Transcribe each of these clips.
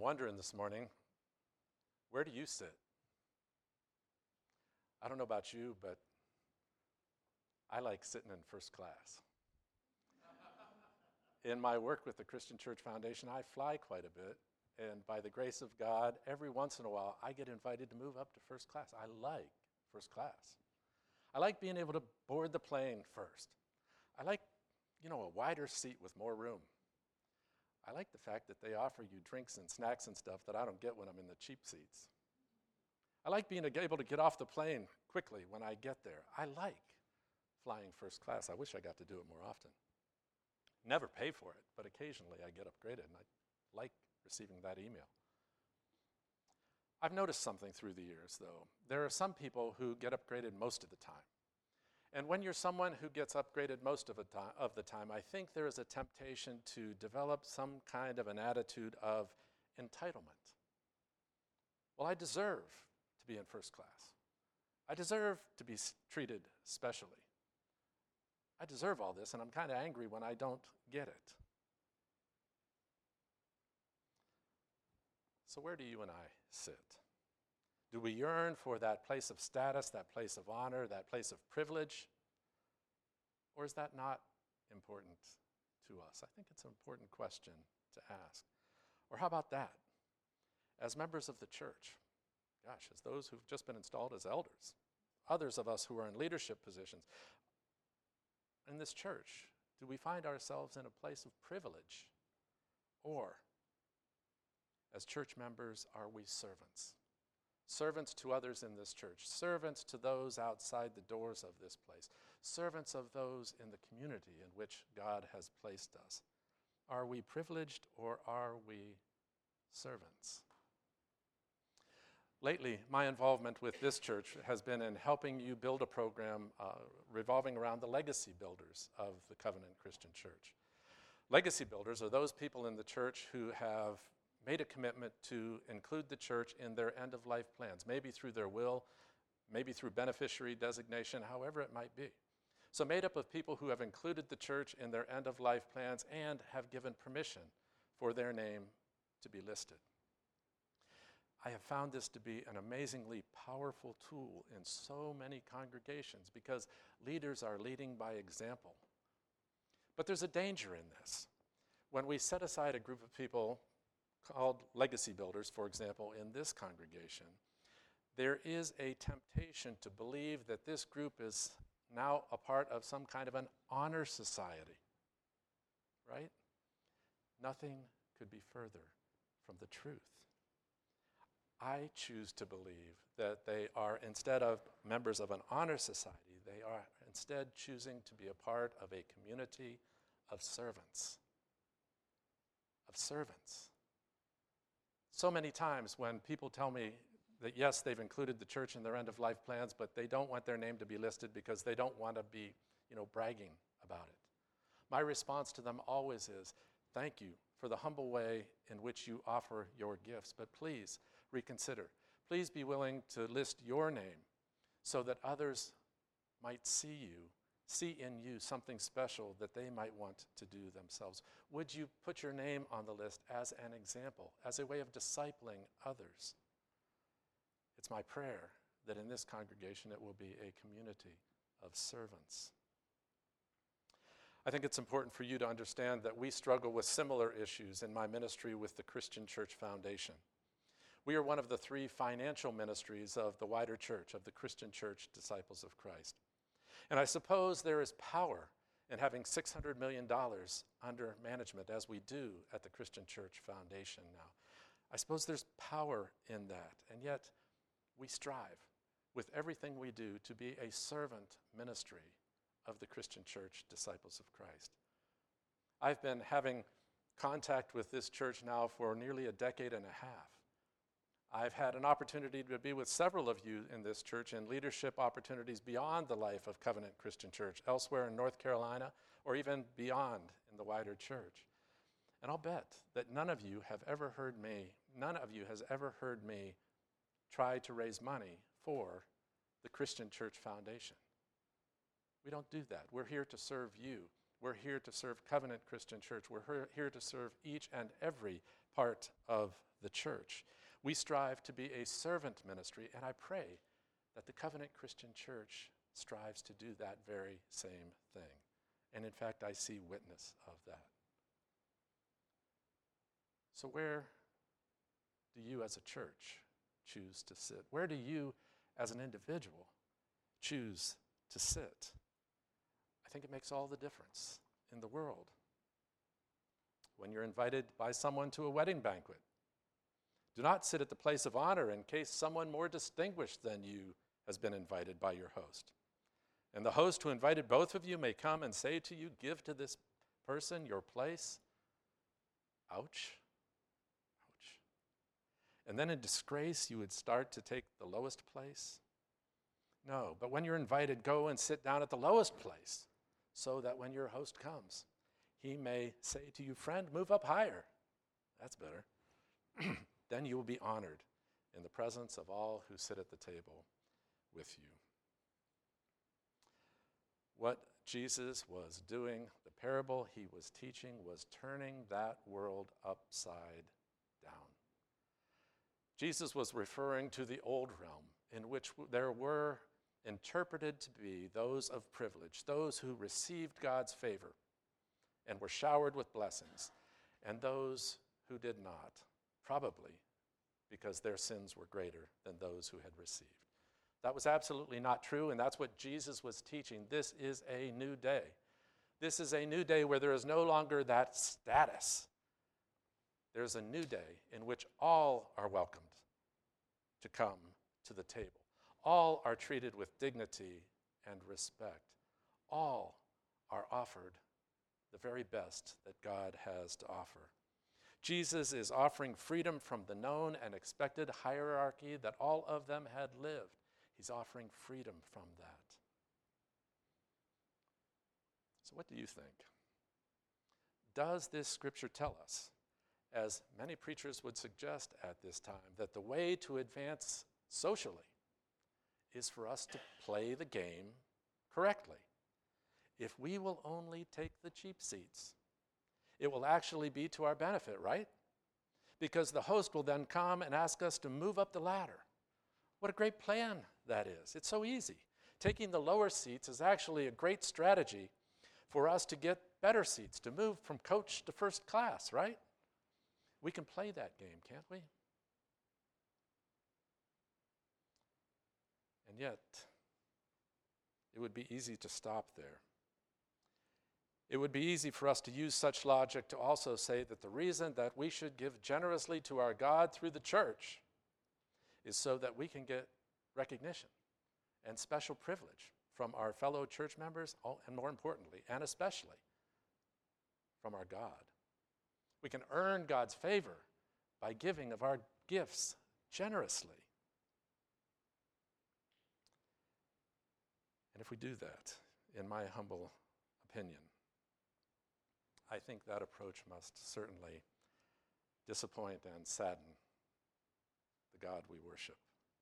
wondering this morning, where do you sit? I don't know about you, but I like sitting in first class. In my work with the Christian Church Foundation, I fly quite a bit, and by the grace of God, every once in a while, I get invited to move up to first class. I like first class. I like being able to board the plane first. I like, a wider seat with more room. I like the fact that they offer you drinks and snacks and stuff that I don't get when I'm in the cheap seats. I like being able to get off the plane quickly when I get there. I like flying first class. I wish I got to do it more often. Never pay for it, but occasionally I get upgraded, and I like receiving that email. I've noticed something through the years, though. There are some people who get upgraded most of the time. And when you're someone who gets upgraded most of the time, I think there is a temptation to develop some kind of an attitude of entitlement. Well, I deserve to be in first class. I deserve to be treated specially. I deserve all this, and I'm kind of angry when I don't get it. So where do you and I sit? Do we yearn for that place of status, that place of honor, that place of privilege? Or is that not important to us? I think it's an important question to ask. Or how about that? As members of the church, as those who've just been installed as elders, others of us who are in leadership positions, in this church, do we find ourselves in a place of privilege? Or, as church members, are we servants? Servants to others in this church, servants to those outside the doors of this place, servants of those in the community in which God has placed us. Are we privileged or are we servants? Lately, my involvement with this church has been in helping you build a program revolving around the legacy builders of the Covenant Christian Church. Legacy builders are those people in the church who have made a commitment to include the church in their end-of-life plans, maybe through their will, maybe through beneficiary designation, however it might be. So made up of people who have included the church in their end-of-life plans and have given permission for their name to be listed. I have found this to be an amazingly powerful tool in so many congregations because leaders are leading by example. But there's a danger in this. When we set aside a group of people called legacy builders, for example, in this congregation, there is a temptation to believe that this group is now a part of some kind of an honor society, right? Nothing could be further from the truth. I choose to believe that they are, instead of members of an honor society, they are instead choosing to be a part of a community of servants. Of servants. So many times when people tell me that yes, they've included the church in their end-of-life plans, but they don't want their name to be listed because they don't want to be, bragging about it. My response to them always is, thank you for the humble way in which you offer your gifts, but please reconsider. Please be willing to list your name so that others might see in you something special that they might want to do themselves. Would you put your name on the list as an example, as a way of discipling others? It's my prayer that in this congregation it will be a community of servants. I think it's important for you to understand that we struggle with similar issues in my ministry with the Christian Church Foundation. We are one of the 3 financial ministries of the wider church, of the Christian Church Disciples of Christ. And I suppose there is power in having $600 million under management, as we do at the Christian Church Foundation now. I suppose there's power in that, and yet we strive with everything we do to be a servant ministry of the Christian Church Disciples of Christ. I've been having contact with this church now for nearly a decade and a half. I've had an opportunity to be with several of you in this church in leadership opportunities beyond the life of Covenant Christian Church, elsewhere in North Carolina, or even beyond in the wider church. And I'll bet that none of you has ever heard me try to raise money for the Christian Church Foundation. We don't do that. We're here to serve you. We're here to serve Covenant Christian Church. We're here to serve each and every part of the church. We strive to be a servant ministry, and I pray that the Covenant Christian Church strives to do that very same thing. And in fact, I see witness of that. So where do you as a church choose to sit? Where do you as an individual choose to sit? I think it makes all the difference in the world. When you're invited by someone to a wedding banquet, do not sit at the place of honor in case someone more distinguished than you has been invited by your host. And the host who invited both of you may come and say to you, "Give to this person your place." Ouch. Ouch. And then in disgrace, you would start to take the lowest place? No, but when you're invited, go and sit down at the lowest place, so that when your host comes, he may say to you, "Friend, move up higher." That's better. Then you will be honored in the presence of all who sit at the table with you. What Jesus was doing, the parable he was teaching, was turning that world upside down. Jesus was referring to the old realm in which there were interpreted to be those of privilege, those who received God's favor and were showered with blessings, and those who did not, probably because their sins were greater than those who had received. That was absolutely not true, and that's what Jesus was teaching. This is a new day. This is a new day where there is no longer that status. There's a new day in which all are welcomed to come to the table. All are treated with dignity and respect. All are offered the very best that God has to offer. Jesus is offering freedom from the known and expected hierarchy that all of them had lived. He's offering freedom from that. So what do you think? Does this scripture tell us, as many preachers would suggest at this time, that the way to advance socially is for us to play the game correctly? If we will only take the cheap seats, it will actually be to our benefit, right? Because the host will then come and ask us to move up the ladder. What a great plan that is. It's so easy. Taking the lower seats is actually a great strategy for us to get better seats, to move from coach to first class, right? We can play that game, can't we? And yet, it would be easy to stop there. It would be easy for us to use such logic to also say that the reason that we should give generously to our God through the church is so that we can get recognition and special privilege from our fellow church members, and more importantly, and especially from our God. We can earn God's favor by giving of our gifts generously. And if we do that, in my humble opinion, I think that approach must certainly disappoint and sadden the God we worship.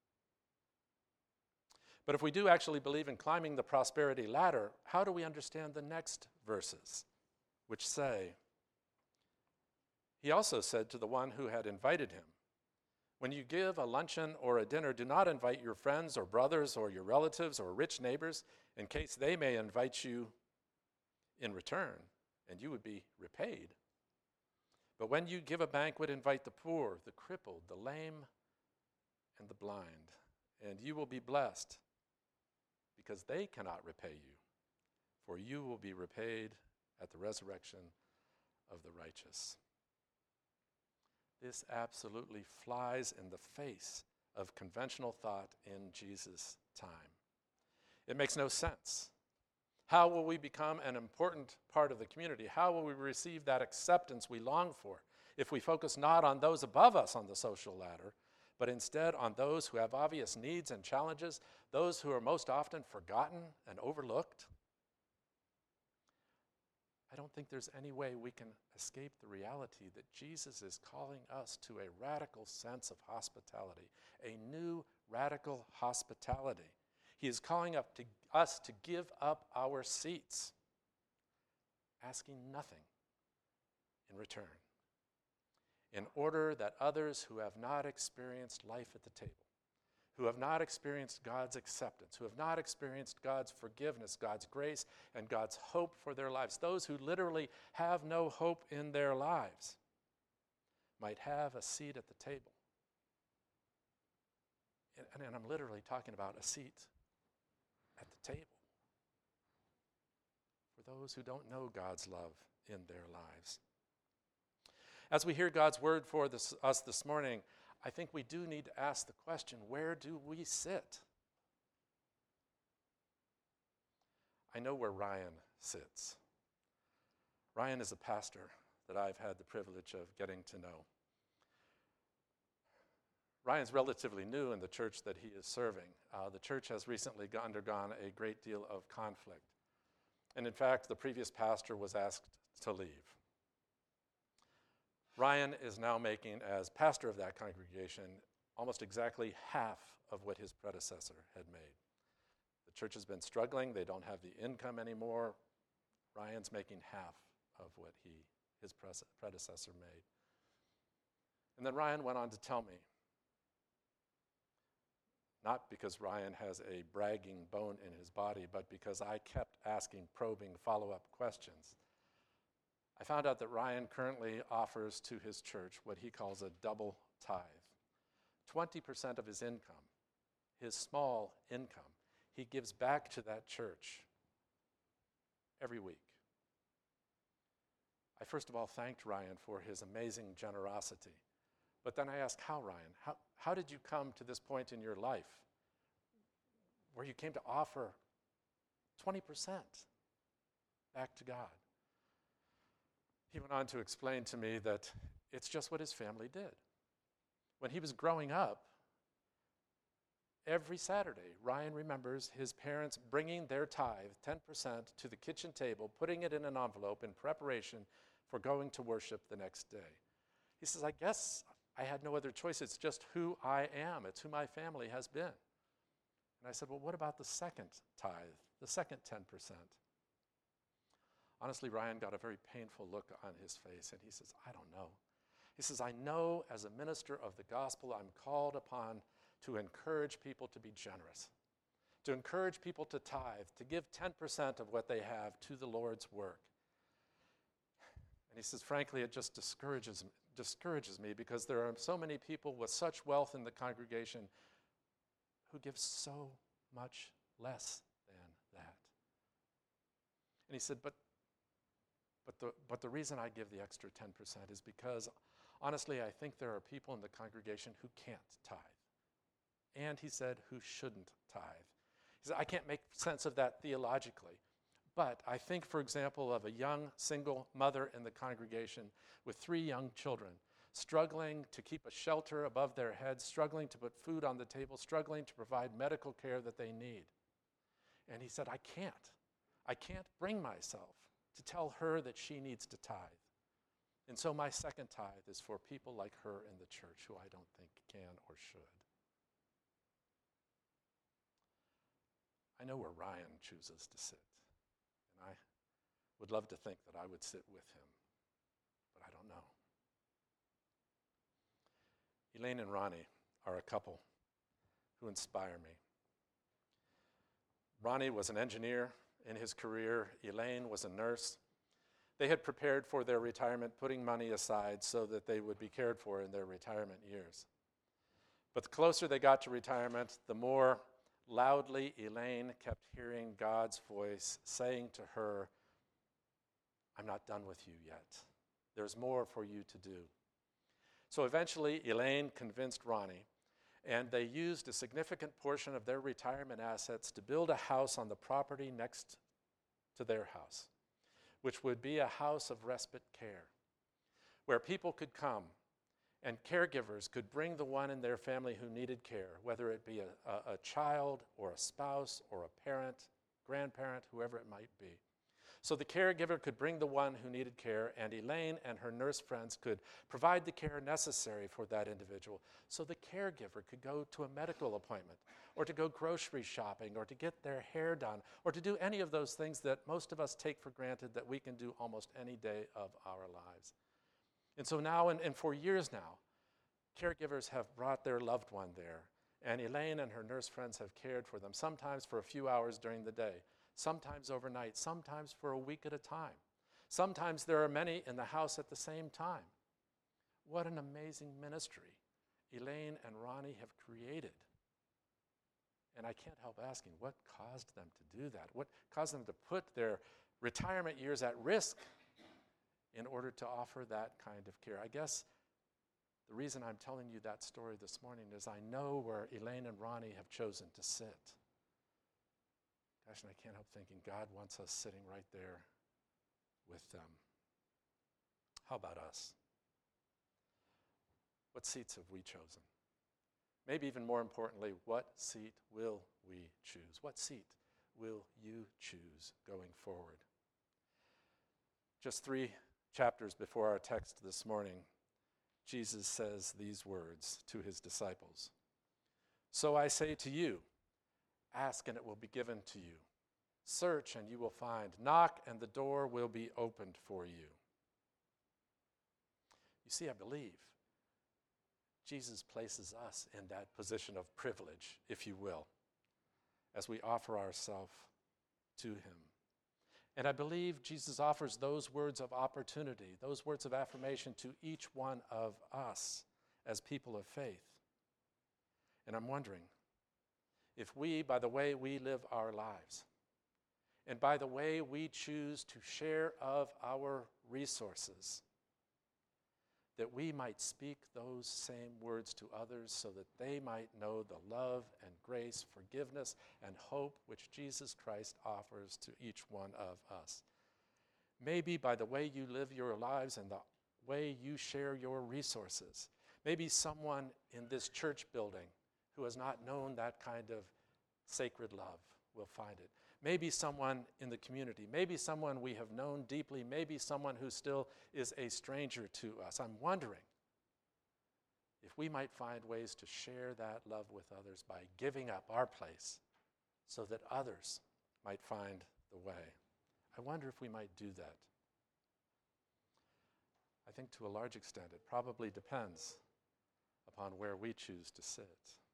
But if we do actually believe in climbing the prosperity ladder, how do we understand the next verses, which say, "He also said to the one who had invited him, 'When you give a luncheon or a dinner, do not invite your friends or brothers or your relatives or rich neighbors, in case they may invite you in return, and you would be repaid. But when you give a banquet, invite the poor, the crippled, the lame, and the blind, and you will be blessed, because they cannot repay you, for you will be repaid at the resurrection of the righteous.'" This absolutely flies in the face of conventional thought in Jesus' time. It makes no sense. How will we become an important part of the community? How will we receive that acceptance we long for if we focus not on those above us on the social ladder, but instead on those who have obvious needs and challenges, those who are most often forgotten and overlooked? I don't think there's any way we can escape the reality that Jesus is calling us to a radical sense of hospitality, a new radical hospitality. He is calling up to us to give up our seats, asking nothing in return. in order that others who have not experienced life at the table, who have not experienced God's acceptance, who have not experienced God's forgiveness, God's grace, and God's hope for their lives, those who literally have no hope in their lives, might have a seat at the table. And I'm literally talking about a seat at the table for those who don't know God's love in their lives. As we hear God's word for us this morning, I think we do need to ask the question, where do we sit? I know where Ryan sits. Ryan is a pastor that I've had the privilege of getting to know. Ryan's relatively new in the church that he is serving. The church has recently undergone a great deal of conflict. And in fact, the previous pastor was asked to leave. Ryan is now making, as pastor of that congregation, almost exactly half of what his predecessor had made. The church has been struggling. They don't have the income anymore. Ryan's making half of what his predecessor made. And then Ryan went on to tell me, not because Ryan has a bragging bone in his body, but because I kept asking probing follow-up questions, I found out that Ryan currently offers to his church what he calls a double tithe. 20% of his income, his small income, he gives back to that church every week. I first of all thanked Ryan for his amazing generosity. But then I asked, how, Ryan? How did you come to this point in your life where you came to offer 20% back to God? He went on to explain to me that it's just what his family did. When he was growing up, every Saturday, Ryan remembers his parents bringing their tithe, 10%, to the kitchen table, putting it in an envelope in preparation for going to worship the next day. He says, I guess I had no other choice. It's just who I am. It's who my family has been. And I said, well, what about the second tithe, the second 10%? Honestly, Ryan got a very painful look on his face, and he says, I don't know. He says, I know as a minister of the gospel, I'm called upon to encourage people to be generous, to encourage people to tithe, to give 10% of what they have to the Lord's work. And he says, frankly, it just discourages me because there are so many people with such wealth in the congregation who give so much less than that. And he said, but the reason I give the extra 10% is because, honestly, I think there are people in the congregation who can't tithe. And he said, who shouldn't tithe. He said, I can't make sense of that theologically. But I think, for example, of a young single mother in the congregation with 3 young children, struggling to keep a shelter above their heads, struggling to put food on the table, struggling to provide medical care that they need. And he said, I can't bring myself to tell her that she needs to tithe. And so my second tithe is for people like her in the church who I don't think can or should. I know where Ryan chooses to sit, and I would love to think that I would sit with him, but I don't know. Elaine and Ronnie are a couple who inspire me. Ronnie was an engineer in his career. Elaine was a nurse. They had prepared for their retirement, putting money aside so that they would be cared for in their retirement years. But the closer they got to retirement, the more loudly Elaine kept hearing God's voice saying to her, I'm not done with you yet. There's more for you to do. So eventually, Elaine convinced Ronnie, and they used a significant portion of their retirement assets to build a house on the property next to their house, which would be a house of respite care, where people could come and caregivers could bring the one in their family who needed care, whether it be a child or a spouse or a parent, grandparent, whoever it might be. So the caregiver could bring the one who needed care, and Elaine and her nurse friends could provide the care necessary for that individual. So the caregiver could go to a medical appointment, or to go grocery shopping, or to get their hair done, or to do any of those things that most of us take for granted that we can do almost any day of our lives. And so now, and for years now, caregivers have brought their loved one there, and Elaine and her nurse friends have cared for them, sometimes for a few hours during the day, sometimes overnight, sometimes for a week at a time. Sometimes there are many in the house at the same time. What an amazing ministry Elaine and Ronnie have created. And I can't help asking, what caused them to do that? What caused them to put their retirement years at risk in order to offer that kind of care? I guess the reason I'm telling you that story this morning is I know where Elaine and Ronnie have chosen to sit. Gosh, and I can't help thinking God wants us sitting right there with them. How about us? What seats have we chosen? Maybe even more importantly, what seat will we choose? What seat will you choose going forward? Just 3 chapters before our text this morning, Jesus says these words to his disciples. So I say to you, ask and it will be given to you. Search and you will find. Knock and the door will be opened for you. You see, I believe Jesus places us in that position of privilege, if you will, as we offer ourselves to him. And I believe Jesus offers those words of opportunity, those words of affirmation to each one of us as people of faith. And I'm wondering if we, by the way we live our lives, and by the way we choose to share of our resources, that we might speak those same words to others so that they might know the love and grace, forgiveness, and hope which Jesus Christ offers to each one of us. Maybe by the way you live your lives and the way you share your resources, maybe someone in this church building who has not known that kind of sacred love will find it. Maybe someone in the community, maybe someone we have known deeply, maybe someone who still is a stranger to us. I'm wondering if we might find ways to share that love with others by giving up our place so that others might find the way. I wonder if we might do that. I think to a large extent it probably depends upon where we choose to sit.